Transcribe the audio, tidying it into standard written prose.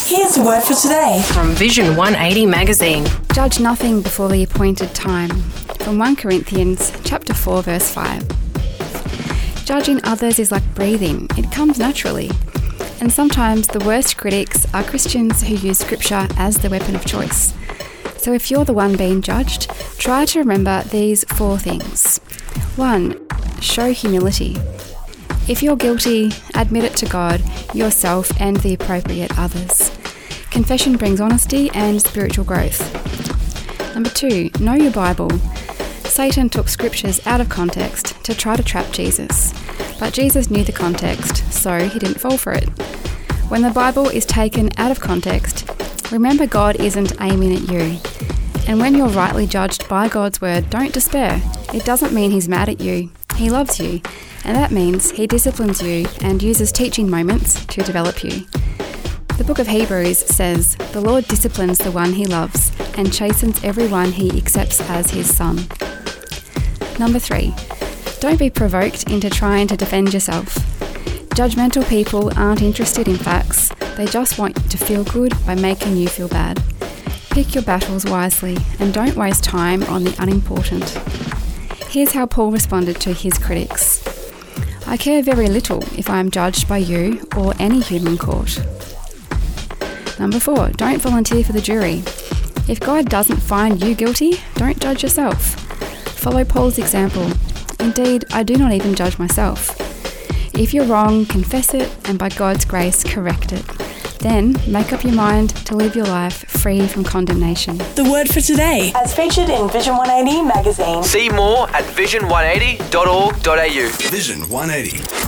Here's the word for today from Vision 180 magazine. Judge nothing before the appointed time. From 1 Corinthians chapter 4 verse 5. Judging others is like breathing. It comes naturally. And sometimes the worst critics are Christians who use scripture as the weapon of choice. So if you're the one being judged, try to remember these 4 things. 1. Show humility. If you're guilty, admit it to God, yourself, and the appropriate others. Confession brings honesty and spiritual growth. Number 2, know your Bible. Satan took scriptures out of context to try to trap Jesus, but Jesus knew the context, so he didn't fall for it. When the Bible is taken out of context, remember God isn't aiming at you. And when you're rightly judged by God's word, don't despair. It doesn't mean he's mad at you. He loves you, and that means he disciplines you and uses teaching moments to develop you. The book of Hebrews says, "The Lord disciplines the one he loves and chastens everyone he accepts as his son." Number 3, don't be provoked into trying to defend yourself. Judgmental people aren't interested in facts. They just want to feel good by making you feel bad. Pick your battles wisely and don't waste time on the unimportant. Here's how Paul responded to his critics. "I care very little if I am judged by you or any human court." Number 4, don't volunteer for the jury. If God doesn't find you guilty, don't judge yourself. Follow Paul's example. Indeed, I do not even judge myself. If you're wrong, confess it and by God's grace, correct it. Then make up your mind to live your life free from condemnation. The word for today, as featured in Vision 180 magazine. See more at vision180.org.au. Vision 180.